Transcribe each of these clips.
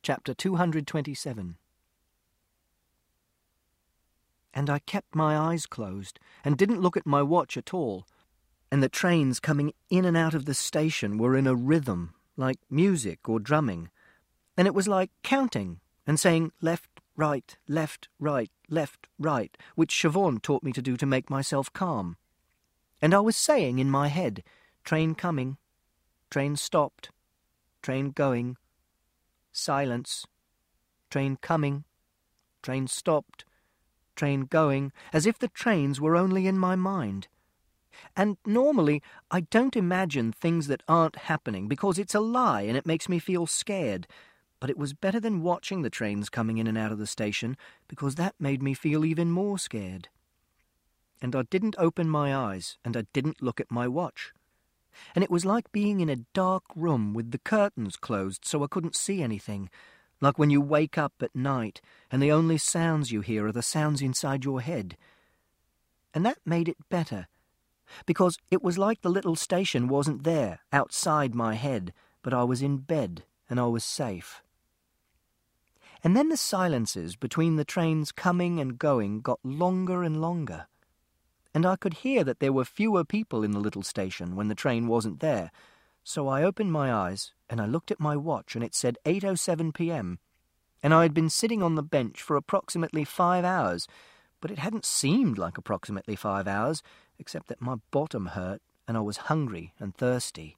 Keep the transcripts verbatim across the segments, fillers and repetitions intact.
Chapter two hundred twenty-seven. And I kept my eyes closed and didn't look at my watch at all, and the trains coming in and out of the station were in a rhythm, like music or drumming, and it was like counting and saying left, right, left, right, left, right, which Siobhan taught me to do to make myself calm. And I was saying in my head, train coming, train stopped, train going, silence, train coming, train stopped, train going, as if the trains were only in my mind. And normally I don't imagine things that aren't happening because it's a lie and it makes me feel scared, but it was better than watching the trains coming in and out of the station because that made me feel even more scared. And I didn't open my eyes and I didn't look at my watch. And it was like being in a dark room with the curtains closed so I couldn't see anything, like when you wake up at night and the only sounds you hear are the sounds inside your head. And that made it better, because it was like the little station wasn't there, outside my head, but I was in bed and I was safe. And then the silences between the trains coming and going got longer and longer, and I could hear that there were fewer people in the little station when the train wasn't there. So I opened my eyes and I looked at my watch and it said eight oh seven p.m. and I had been sitting on the bench for approximately five hours, but it hadn't seemed like approximately five hours, except that my bottom hurt and I was hungry and thirsty.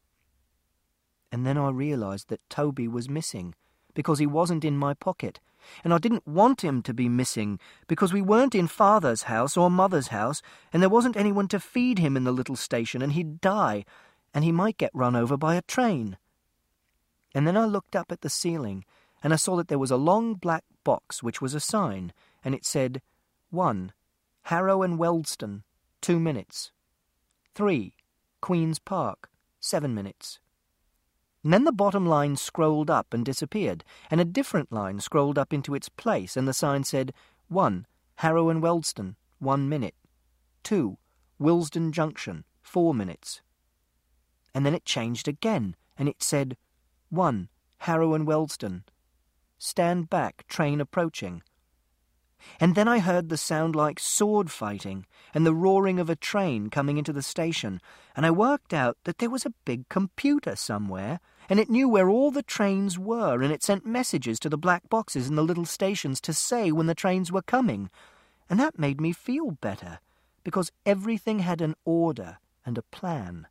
And then I realised that Toby was missing, because he wasn't in my pocket, and I didn't want him to be missing, because we weren't in Father's house or Mother's house, and there wasn't anyone to feed him in the little station, and he'd die, and he might get run over by a train. And then I looked up at the ceiling, and I saw that there was a long black box which was a sign, and it said, one. Harrow and Wealdstone, two minutes. three. Queen's Park, seven minutes. And then the bottom line scrolled up and disappeared, and a different line scrolled up into its place, and the sign said, one. Harrow and Wealdstone, one minute. two. Willesden Junction, four minutes. And then it changed again, and it said, one. Harrow and Wealdstone. Stand back, train approaching. And then I heard the sound like sword fighting and the roaring of a train coming into the station, and I worked out that there was a big computer somewhere, and it knew where all the trains were, and it sent messages to the black boxes in the little stations to say when the trains were coming. And that made me feel better, because everything had an order and a plan.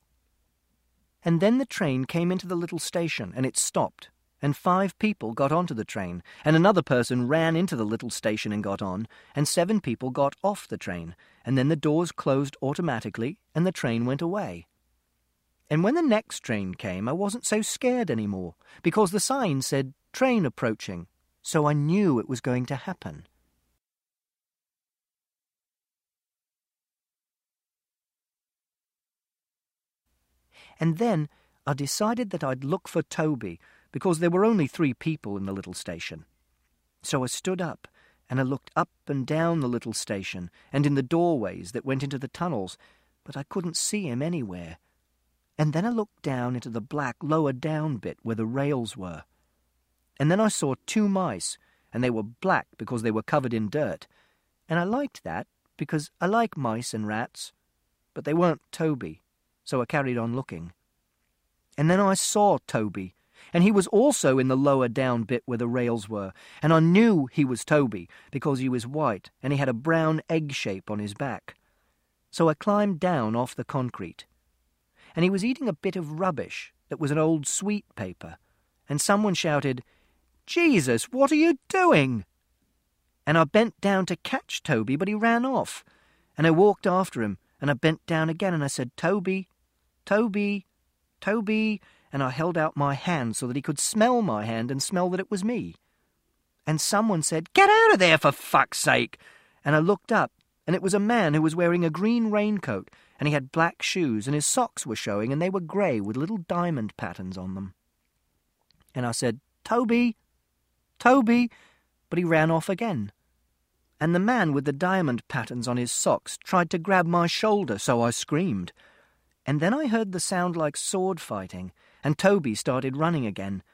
And then the train came into the little station, and it stopped. And five people got onto the train, and another person ran into the little station and got on, and seven people got off the train, and then the doors closed automatically, and the train went away. And when the next train came, I wasn't so scared anymore, because the sign said, train approaching, so I knew it was going to happen. And then I decided that I'd look for Toby, because there were only three people in the little station. So I stood up, and I looked up and down the little station, and in the doorways that went into the tunnels, but I couldn't see him anywhere. And then I looked down into the black lower down bit where the rails were. And then I saw two mice, and they were black because they were covered in dirt. And I liked that, because I like mice and rats. But they weren't Toby, so I carried on looking. And then I saw Toby, and he was also in the lower down bit where the rails were, and I knew he was Toby because he was white and he had a brown egg shape on his back. So I climbed down off the concrete, and he was eating a bit of rubbish that was an old sweet paper, and someone shouted, "Jesus, what are you doing?" And I bent down to catch Toby, but he ran off, and I walked after him, and I bent down again, and I said, "Toby, Toby, Toby," and I held out my hand so that he could smell my hand and smell that it was me. And someone said, "Get out of there, for fuck's sake!" And I looked up, and it was a man who was wearing a green raincoat, and he had black shoes, and his socks were showing, and they were grey with little diamond patterns on them. And I said, "Toby, Toby," but he ran off again. And the man with the diamond patterns on his socks tried to grab my shoulder, so I screamed. And then I heard the sound like sword fighting, and Toby started running again.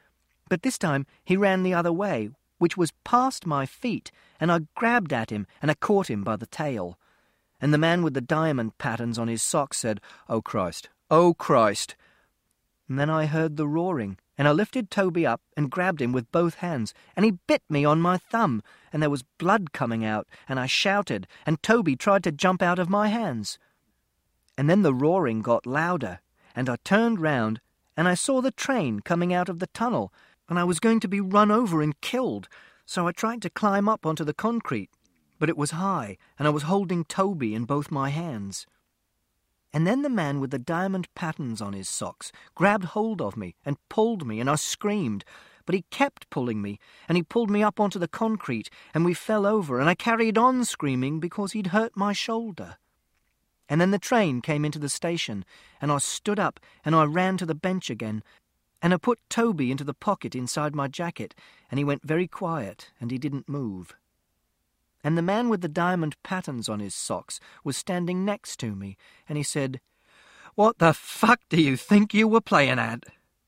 But this time he ran the other way, which was past my feet, and I grabbed at him, and I caught him by the tail. And the man with the diamond patterns on his socks said, "Oh, Christ! Oh, Christ!" And then I heard the roaring, and I lifted Toby up and grabbed him with both hands, and he bit me on my thumb, and there was blood coming out, and I shouted, and Toby tried to jump out of my hands. And then the roaring got louder, and I turned round, and I saw the train coming out of the tunnel, and I was going to be run over and killed, so I tried to climb up onto the concrete, but it was high, and I was holding Toby in both my hands. And then the man with the diamond patterns on his socks grabbed hold of me and pulled me, and I screamed, but he kept pulling me, and he pulled me up onto the concrete, and we fell over, and I carried on screaming because he'd hurt my shoulder. And then the train came into the station, and I stood up, and I ran to the bench again, and I put Toby into the pocket inside my jacket, and he went very quiet, and he didn't move. And the man with the diamond patterns on his socks was standing next to me, and he said, "What the fuck do you think you were playing at?"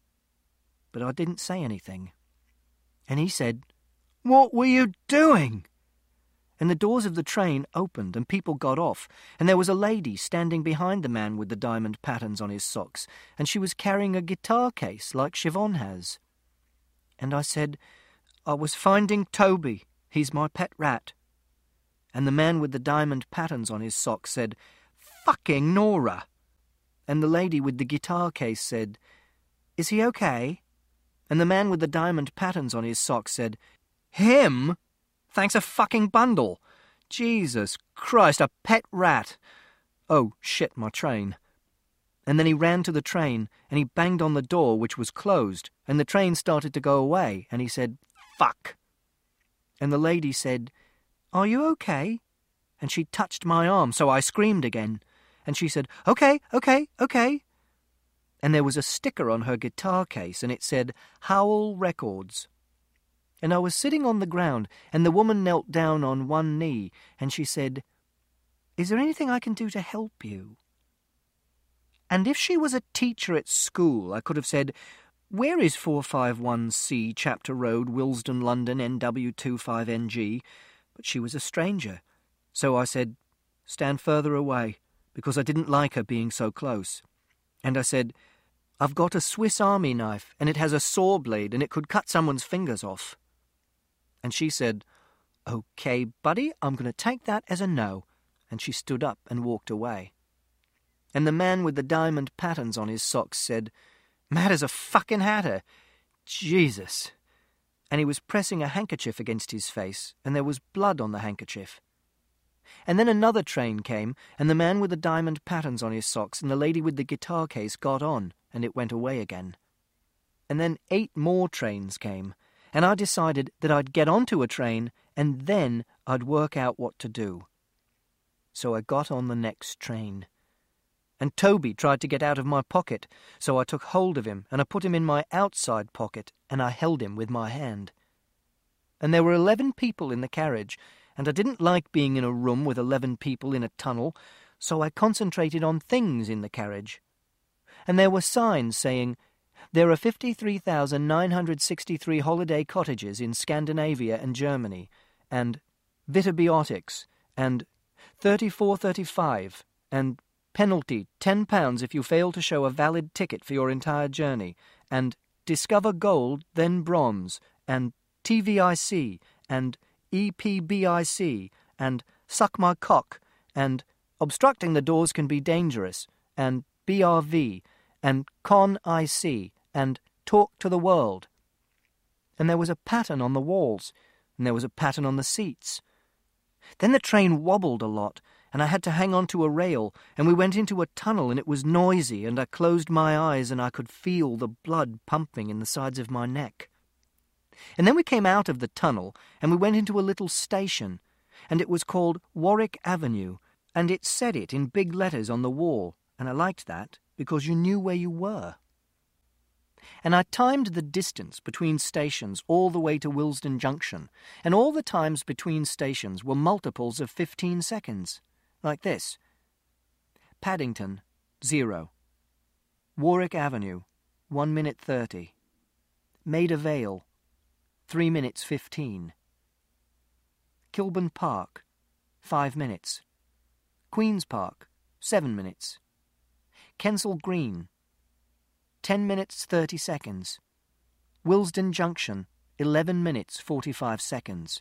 But I didn't say anything. And he said, "What were you doing?" And the doors of the train opened, and people got off, and there was a lady standing behind the man with the diamond patterns on his socks, and she was carrying a guitar case like Siobhan has. And I said, "I was finding Toby. He's my pet rat." And the man with the diamond patterns on his socks said, "Fucking Nora." And the lady with the guitar case said, "Is he okay?" And the man with the diamond patterns on his socks said, "Him? Thanks a fucking bundle. Jesus Christ, a pet rat. Oh, shit, my train." And then he ran to the train, and he banged on the door, which was closed, and the train started to go away, and he said, "Fuck." And the lady said, "Are you okay?" And she touched my arm, so I screamed again. And she said, "Okay, okay, okay." And there was a sticker on her guitar case, and it said, "Howl Records." And I was sitting on the ground, and the woman knelt down on one knee, and she said, "Is there anything I can do to help you?" And if she was a teacher at school, I could have said, "Where is four five one C Chapter Road, Willesden, London, N W two five N G? But she was a stranger. So I said, "Stand further away," because I didn't like her being so close. And I said, "I've got a Swiss Army knife, and it has a saw blade, and it could cut someone's fingers off." And she said, "Okay, buddy, I'm going to take that as a no." And she stood up and walked away. And the man with the diamond patterns on his socks said, "Mad as a fucking hatter. Jesus." And he was pressing a handkerchief against his face, and there was blood on the handkerchief. And then another train came, and the man with the diamond patterns on his socks and the lady with the guitar case got on, and it went away again. And then eight more trains came, and I decided that I'd get onto a train, and then I'd work out what to do. So I got on the next train. And Toby tried to get out of my pocket, so I took hold of him, and I put him in my outside pocket, and I held him with my hand. And there were eleven people in the carriage, and I didn't like being in a room with eleven people in a tunnel, so I concentrated on things in the carriage. And there were signs saying, "There are fifty-three thousand nine hundred sixty-three holiday cottages in Scandinavia and Germany," and "Vitabiotics," and thirty-four thirty-five, and "Penalty, ten pounds if you fail to show a valid ticket for your entire journey," and "Discover gold, then bronze," and "T V I C," and "E P B I C," and "Suck my cock," and "Obstructing the doors can be dangerous," and "B R V," and "Con I C," and "Talk to the world." And there was a pattern on the walls, and there was a pattern on the seats. Then the train wobbled a lot, and I had to hang on to a rail, and we went into a tunnel, and it was noisy, and I closed my eyes, and I could feel the blood pumping in the sides of my neck. And then we came out of the tunnel, and we went into a little station, and it was called Warwick Avenue, and it said it in big letters on the wall, and I liked that, because you knew where you were. And I timed the distance between stations all the way to Willesden Junction, and all the times between stations were multiples of fifteen seconds. Like this. Paddington, zero. Warwick Avenue, one minute thirty. Maida Vale, three minutes fifteen. Kilburn Park, five minutes. Queen's Park, seven minutes. Kensal Green, ten minutes thirty seconds. Willesden Junction, eleven minutes forty-five seconds.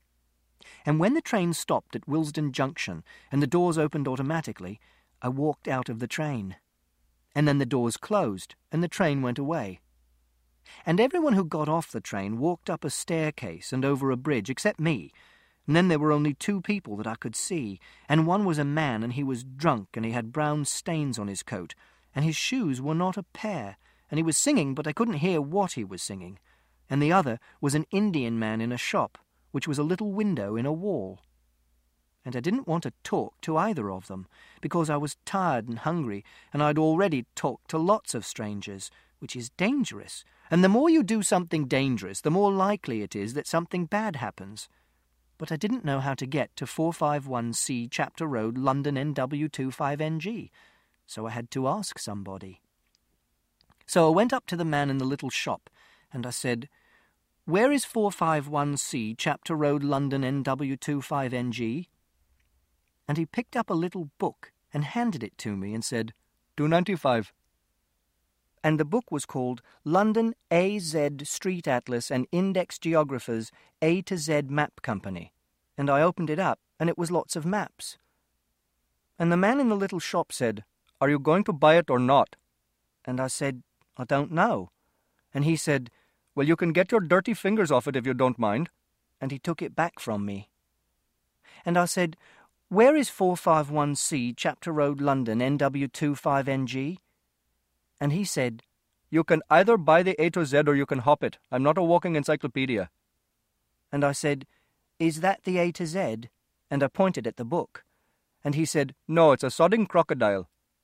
And when the train stopped at Willesden Junction and the doors opened automatically, I walked out of the train. And then the doors closed and the train went away. And everyone who got off the train walked up a staircase and over a bridge except me. And then there were only two people that I could see, and one was a man, and he was drunk, and he had brown stains on his coat, and his shoes were not a pair, and he was singing, but I couldn't hear what he was singing. And the other was an Indian man in a shop, which was a little window in a wall. And I didn't want to talk to either of them, because I was tired and hungry, and I'd already talked to lots of strangers, which is dangerous. And the more you do something dangerous, the more likely it is that something bad happens. But I didn't know how to get to four fifty-one C Chapter Road, London N W twenty-five N G, so I had to ask somebody. So I went up to the man in the little shop, and I said, "Where is four fifty-one C Chapter Road, London N W twenty-five N G? And he picked up a little book and handed it to me and said, two ninety-five. And the book was called London A Z Street Atlas and Index Geographers A to Z Map Company, and I opened it up, and it was lots of maps. And the man in the little shop said, "Are you going to buy it or not?" And I said, "I don't know." And he said, "Well, you can get your dirty fingers off it if you don't mind." And he took it back from me. And I said, "Where is four fifty-one C Chapter Road, London N W twenty-five N G? And he said, "You can either buy the A to Z or you can hop it. I'm not a walking encyclopedia." And I said, "Is that the A to Z?" And I pointed at the book. And he said, "No, it's a sodding crocodile."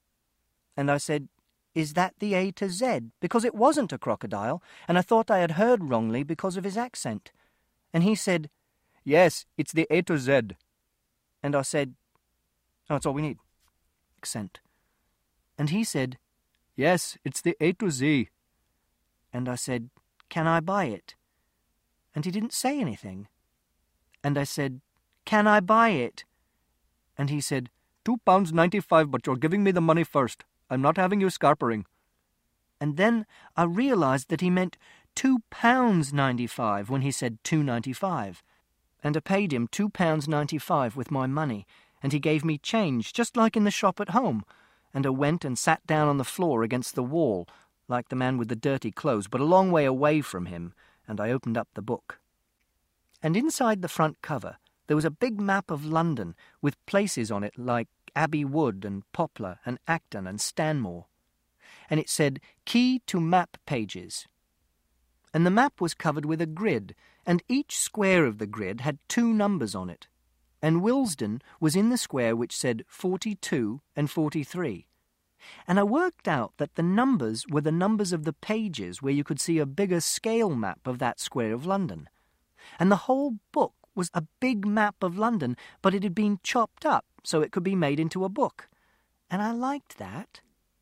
And I said, "Is that the A to Z?" Because it wasn't a crocodile, and I thought I had heard wrongly because of his accent. And he said, "Yes, it's the A to Z." And I said, "Oh, that's all we need." Accent. And he said, "Yes, it's the A to Z." And I said, "Can I buy it?" And he didn't say anything. And I said, "Can I buy it?" And he said, Two pounds ninety-five, but you're giving me the money first. I'm not having you scarpering." And then I realised that he meant two pounds ninety-five when he said two ninety-five. And I paid him two pounds ninety-five with my money, and he gave me change, just like in the shop at home. And I went and sat down on the floor against the wall, like the man with the dirty clothes, but a long way away from him, and I opened up the book. And inside the front cover there was a big map of London, with places on it like Abbey Wood and Poplar and Acton and Stanmore. And it said, "Key to Map Pages." And the map was covered with a grid, and each square of the grid had two numbers on it. And Willesden was in the square which said forty-two and forty-three. And I worked out that the numbers were the numbers of the pages where you could see a bigger scale map of that square of London. And the whole book was a big map of London, but it had been chopped up so it could be made into a book. And I liked that.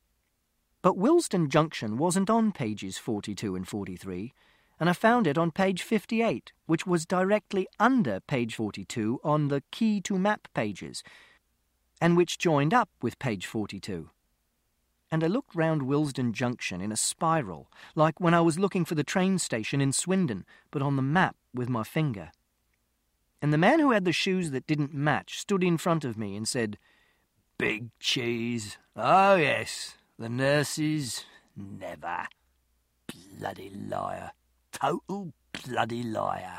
But Willesden Junction wasn't on pages forty-two and forty-three, and I found it on page fifty-eight, which was directly under page forty-two on the Key to Map Pages, and which joined up with page forty-two. And I looked round Willesden Junction in a spiral, like when I was looking for the train station in Swindon, but on the map with my finger. And the man who had the shoes that didn't match stood in front of me and said, "Big cheese. Oh, yes. The nurses, never. Bloody liar. Total bloody liar."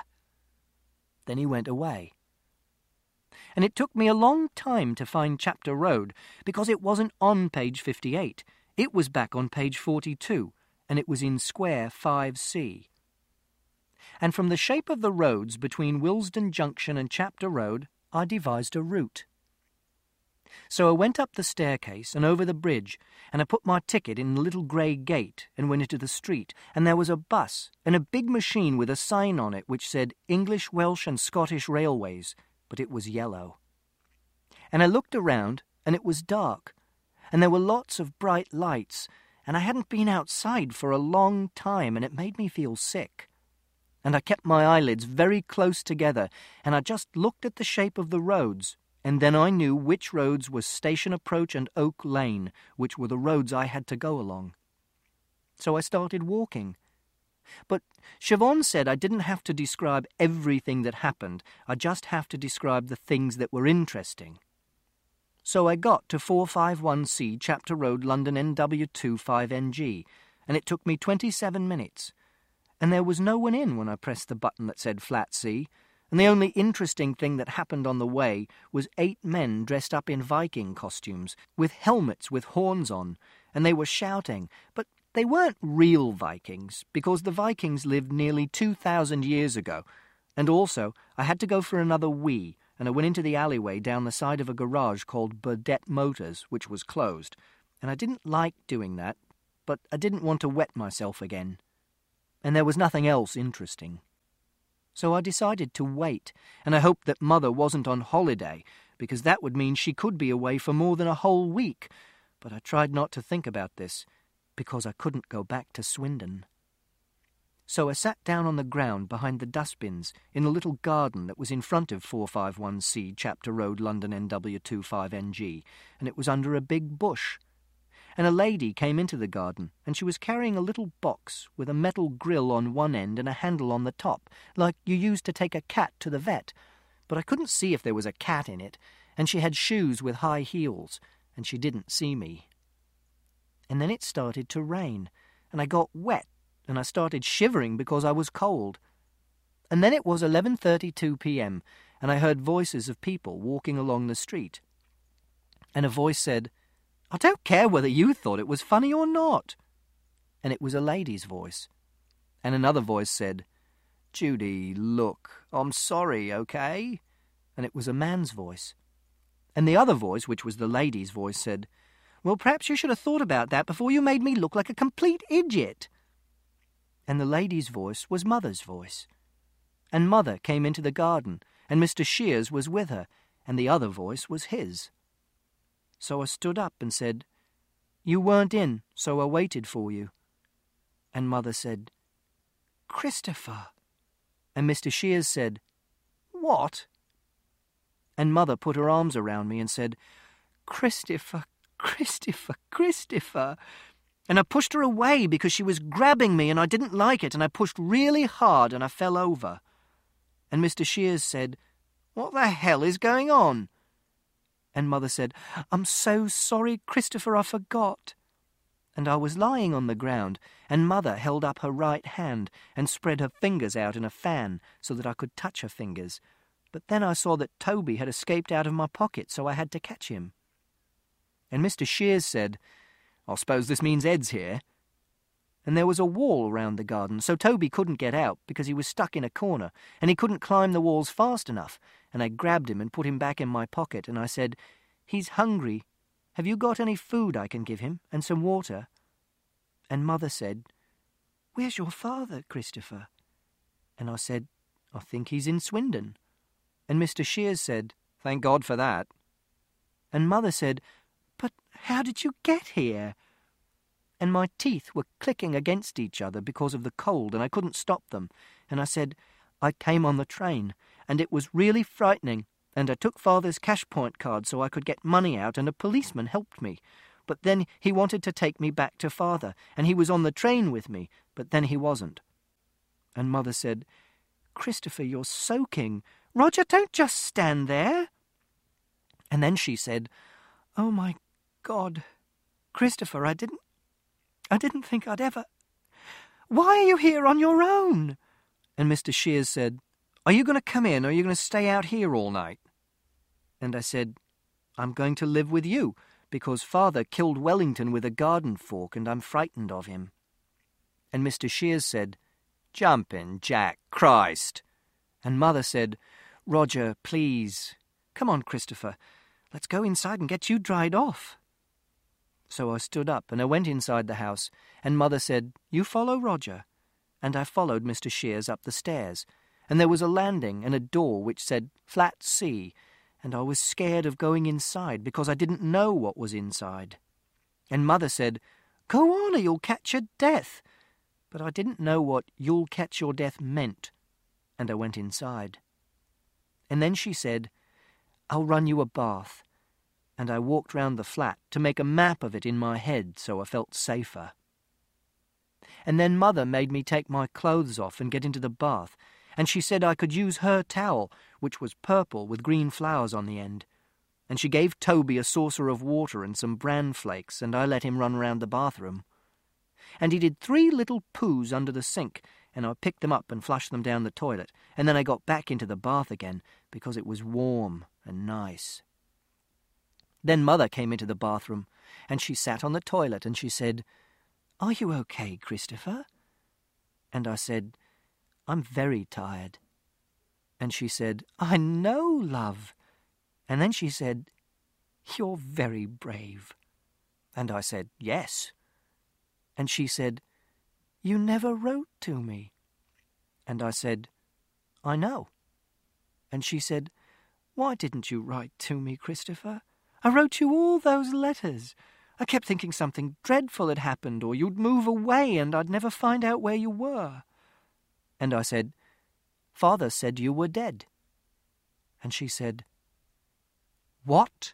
Then he went away. And it took me a long time to find Chapter Road, because it wasn't on page fifty-eight. It was back on page forty-two, and it was in square five C. And from the shape of the roads between Willesden Junction and Chapter Road, I devised a route. So I went up the staircase and over the bridge, and I put my ticket in the little grey gate and went into the street, and there was a bus and a big machine with a sign on it which said English, Welsh and Scottish Railways, but it was yellow. And I looked around, and it was dark, and there were lots of bright lights, and I hadn't been outside for a long time, and it made me feel sick. And I kept my eyelids very close together, and I just looked at the shape of the roads, and then I knew which roads were Station Approach and Oak Lane, which were the roads I had to go along. So I started walking. But Siobhan said I didn't have to describe everything that happened, I just have to describe the things that were interesting. So I got to four fifty-one C Chapter Road, London N W two five N G, and it took me twenty-seven minutes. And there was no one in when I pressed the button that said Flat C, and the only interesting thing that happened on the way was eight men dressed up in Viking costumes, with helmets with horns on, and they were shouting, but they weren't real Vikings, because the Vikings lived nearly two thousand years ago, and also I had to go for another wee, and I went into the alleyway down the side of a garage called Burdett Motors, which was closed, and I didn't like doing that, but I didn't want to wet myself again. And there was nothing else interesting. So I decided to wait, and I hoped that Mother wasn't on holiday, because that would mean she could be away for more than a whole week, but I tried not to think about this, because I couldn't go back to Swindon. So I sat down on the ground behind the dustbins in a little garden that was in front of four fifty-one C Chapter Road, London N W two five N G, and it was under a big bush. And a lady came into the garden, and she was carrying a little box with a metal grill on one end and a handle on the top, like you used to take a cat to the vet. But I couldn't see if there was a cat in it, and she had shoes with high heels, and she didn't see me. And then it started to rain, and I got wet, and I started shivering because I was cold. And then it was eleven thirty-two p m, and I heard voices of people walking along the street. And a voice said, "I don't care whether you thought it was funny or not." And it was a lady's voice. And another voice said, "Judy, look, I'm sorry, okay?" And it was a man's voice. And the other voice, which was the lady's voice, said, "Well, perhaps you should have thought about that before you made me look like a complete idiot." And the lady's voice was Mother's voice. And Mother came into the garden, and Mister Shears was with her, and the other voice was his. So I stood up and said, "You weren't in, so I waited for you." And Mother said, "Christopher." And Mister Shears said, "What?" And Mother put her arms around me and said, "Christopher, Christopher, Christopher." And I pushed her away because she was grabbing me and I didn't like it, and I pushed really hard and I fell over. And Mister Shears said, "What the hell is going on?" And Mother said, "I'm so sorry, Christopher, I forgot." And I was lying on the ground, and Mother held up her right hand and spread her fingers out in a fan so that I could touch her fingers. But then I saw that Toby had escaped out of my pocket, so I had to catch him. And Mister Shears said, "I suppose this means Ed's here." And there was a wall around the garden, so Toby couldn't get out because he was stuck in a corner, and he couldn't climb the walls fast enough. And I grabbed him and put him back in my pocket, and I said, "He's hungry. Have you got any food I can give him, and some water?" And Mother said, "Where's your father, Christopher?" And I said, "I think he's in Swindon." And Mister Shears said, "Thank God for that." And Mother said, "But how did you get here?" And my teeth were clicking against each other because of the cold, and I couldn't stop them. And I said, "I came on the train, and it was really frightening, and I took Father's cash point card so I could get money out, and a policeman helped me. But then he wanted to take me back to Father, and he was on the train with me, but then he wasn't." And Mother said, "Christopher, you're soaking. Roger, don't just stand there." And then she said, "Oh, my God, Christopher, I didn't, I didn't think I'd ever... Why are you here on your own?" And Mister Shears said, "Are you going to come in, or are you going to stay out here all night?" And I said, "I'm going to live with you, because Father killed Wellington with a garden fork, and I'm frightened of him." And Mister Shears said, "Jump in, Jack, Christ." And Mother said, "Roger, please. Come on, Christopher. Let's go inside and get you dried off." So I stood up and I went inside the house, and Mother said, "You follow Roger." And I followed Mister Shears up the stairs, and there was a landing and a door which said Flat C, and I was scared of going inside because I didn't know what was inside. And Mother said, Go on or you'll catch your death. But I didn't know what you'll catch your death meant, and I went inside. And then she said, I'll run you a bath. And I walked round the flat to make a map of it in my head so I felt safer. And then Mother made me take my clothes off and get into the bath, and she said I could use her towel, which was purple with green flowers on the end. And she gave Toby a saucer of water and some bran flakes, and I let him run round the bathroom. And he did three little poos under the sink, and I picked them up and flushed them down the toilet, and then I got back into the bath again because it was warm and nice. Then Mother came into the bathroom, and she sat on the toilet, and she said, Are you okay, Christopher? And I said, I'm very tired. And she said, I know, love. And then she said, You're very brave. And I said, Yes. And she said, You never wrote to me. And I said, I know. And she said, Why didn't you write to me, Christopher? I wrote you all those letters. I kept thinking something dreadful had happened, or you'd move away and I'd never find out where you were. And I said, Father said you were dead. And she said, What?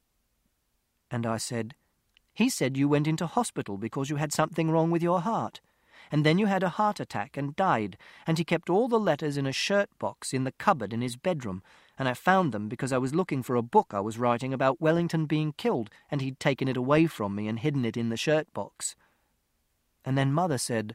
And I said, He said you went into hospital because you had something wrong with your heart. And then you had a heart attack and died, and he kept all the letters in a shirt box in the cupboard in his bedroom, and I found them because I was looking for a book I was writing about Wellington being killed, and he'd taken it away from me and hidden it in the shirt box. And then Mother said,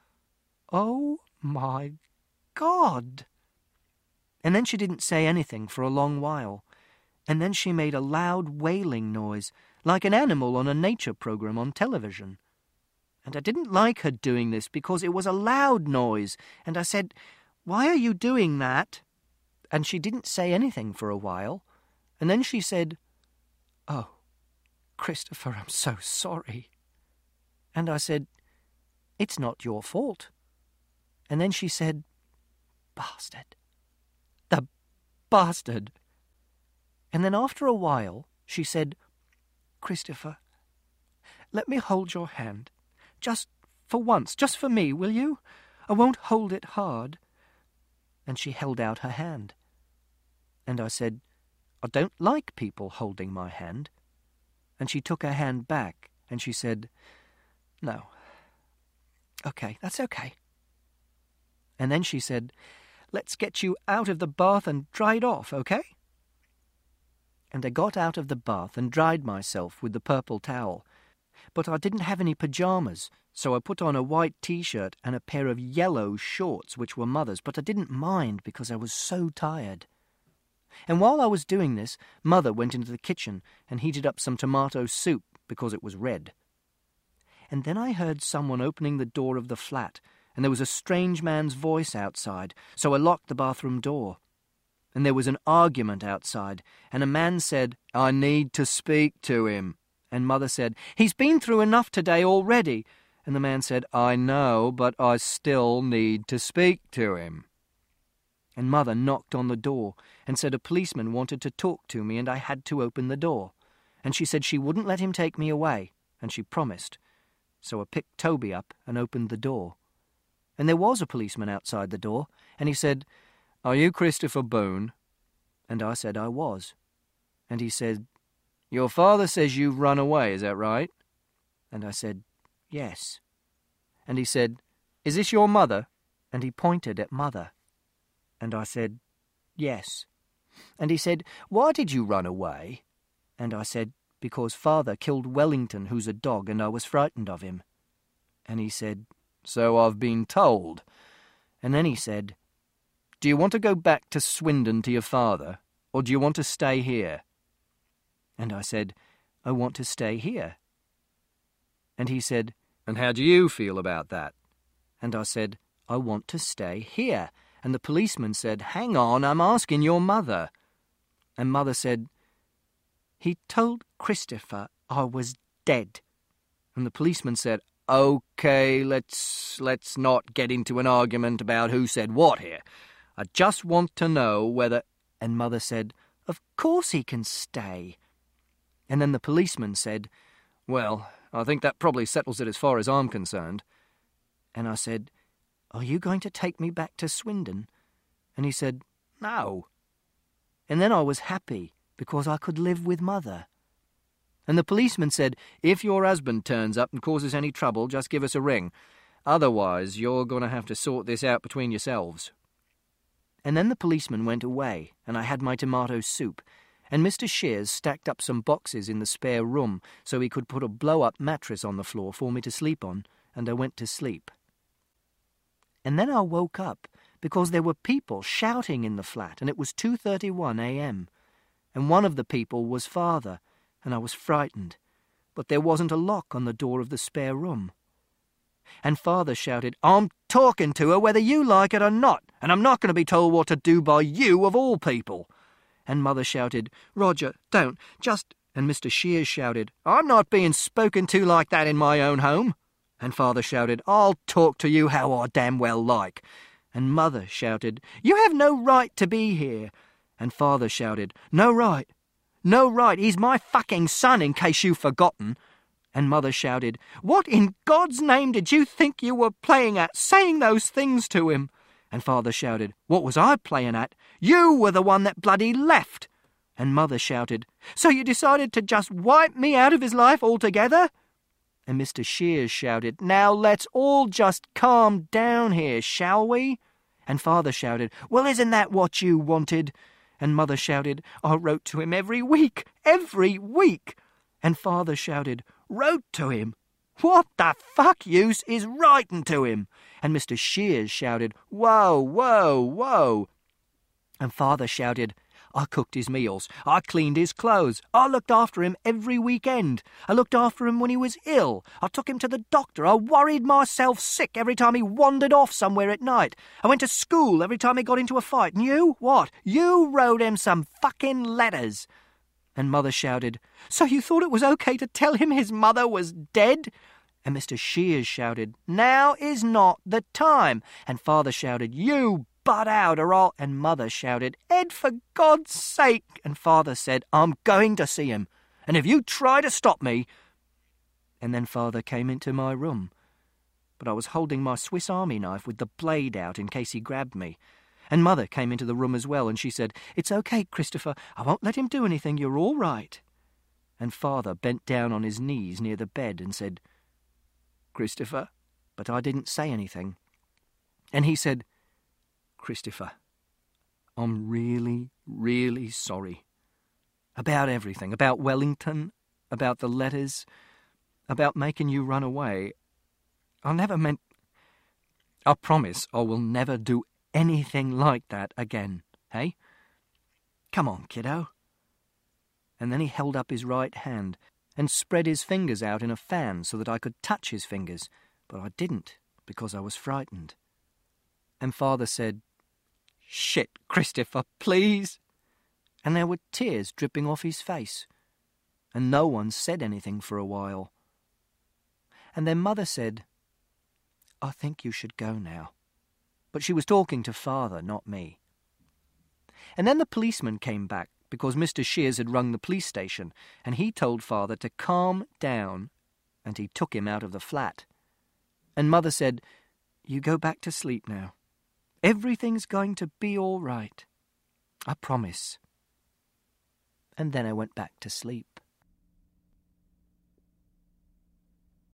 Oh, my God! And then she didn't say anything for a long while, and then she made a loud wailing noise, like an animal on a nature program on television. And I didn't like her doing this because it was a loud noise, and I said, Why are you doing that? And she didn't say anything for a while, and then she said, Oh, Christopher, I'm so sorry. And I said, It's not your fault. And then she said, Bastard. The bastard. And then after a while, she said, Christopher, let me hold your hand. Just for once, just for me, will you? I won't hold it hard. And she held out her hand. And I said, I don't like people holding my hand. And she took her hand back, and she said, No. Okay, that's okay. And then she said, Let's get you out of the bath and dried off, okay? And I got out of the bath and dried myself with the purple towel. But I didn't have any pyjamas, so I put on a white T-shirt and a pair of yellow shorts, which were Mother's, but I didn't mind because I was so tired. And while I was doing this, Mother went into the kitchen and heated up some tomato soup because it was red. And then I heard someone opening the door of the flat, and there was a strange man's voice outside, so I locked the bathroom door. And there was an argument outside, and a man said, I need to speak to him. And Mother said, He's been through enough today already. And the man said, I know, but I still need to speak to him. And Mother knocked on the door and said a policeman wanted to talk to me and I had to open the door. And she said she wouldn't let him take me away, and she promised. So I picked Toby up and opened the door. And there was a policeman outside the door, and he said, Are you Christopher Boone? And I said I was. And he said, Your father says you've run away, is that right? And I said, Yes. And he said, Is this your mother? And he pointed at Mother. And I said, Yes. And he said, Why did you run away? And I said, Because Father killed Wellington, who's a dog, and I was frightened of him. And he said, So I've been told. And then he said, Do you want to go back to Swindon to your father, or do you want to stay here? And I said, I want to stay here. And he said, And how do you feel about that? And I said, I want to stay here. And the policeman said, Hang on, I'm asking your mother. And Mother said, He told Christopher I was dead. And the policeman said, OK, let's, let's not get into an argument about who said what here. I just want to know whether... And Mother said, Of course he can stay. And then the policeman said, Well, I think that probably settles it as far as I'm concerned. And I said, "Are you going to take me back to Swindon?" And he said, "No." And then I was happy, because I could live with Mother. And the policeman said, "If your husband turns up and causes any trouble, just give us a ring. Otherwise, you're going to have to sort this out between yourselves." And then the policeman went away, and I had my tomato soup, and Mister Shears stacked up some boxes in the spare room so he could put a blow-up mattress on the floor for me to sleep on, and I went to sleep. And then I woke up because there were people shouting in the flat, and it was two thirty-one a m, and one of the people was Father, and I was frightened, but there wasn't a lock on the door of the spare room. And Father shouted, "I'm talking to her whether you like it or not, and I'm not going to be told what to do by you of all people." And Mother shouted, "Roger, don't, just..." And Mister Shears shouted, "I'm not being spoken to like that in my own home." And Father shouted, "I'll talk to you how I damn well like." And Mother shouted, "You have no right to be here." And Father shouted, "No right. No right, he's my fucking son, in case you've forgotten." And Mother shouted, "What in God's name did you think you were playing at, saying those things to him?" And Father shouted, "What was I playing at? You were the one that bloody left." And Mother shouted, "So you decided to just wipe me out of his life altogether?" And Mister Shears shouted, "Now let's all just calm down here, shall we?" And Father shouted, "Well, isn't that what you wanted?" And Mother shouted, "I wrote to him every week, every week." And Father shouted, "Wrote to him? What the fuck use is writing to him?" And Mister Shears shouted, "Whoa, whoa, whoa." And Father shouted, "I cooked his meals, I cleaned his clothes, I looked after him every weekend, I looked after him when he was ill, I took him to the doctor, I worried myself sick every time he wandered off somewhere at night, I went to school every time he got into a fight, and you, what? You wrote him some fucking letters." And Mother shouted, "So you thought it was okay to tell him his mother was dead?" And Mister Shears shouted, "Now is not the time." And Father shouted, "You butt out or I'll..." And Mother shouted, "Ed, for God's sake." And Father said, "I'm going to see him, and if you try to stop me..." And then Father came into my room, but I was holding my Swiss Army knife with the blade out in case he grabbed me. And Mother came into the room as well, and she said, "It's okay, Christopher, I won't let him do anything, you're all right." And Father bent down on his knees near the bed and said, "Christopher," but I didn't say anything. And he said, "Christopher, I'm really, really sorry. About everything, about Wellington, about the letters, about making you run away. I never meant... I promise I will never do anything like that again, hey? Come on, kiddo." And then he held up his right hand and spread his fingers out in a fan so that I could touch his fingers, but I didn't because I was frightened. And Father said, "Shit, Christopher, please." And there were tears dripping off his face, and no one said anything for a while. And then Mother said, "I think you should go now." But she was talking to Father, not me. And then the policeman came back, because Mister Shears had rung the police station, and he told Father to calm down, and he took him out of the flat. And Mother said, "You go back to sleep now. Everything's going to be all right. I promise." And then I went back to sleep.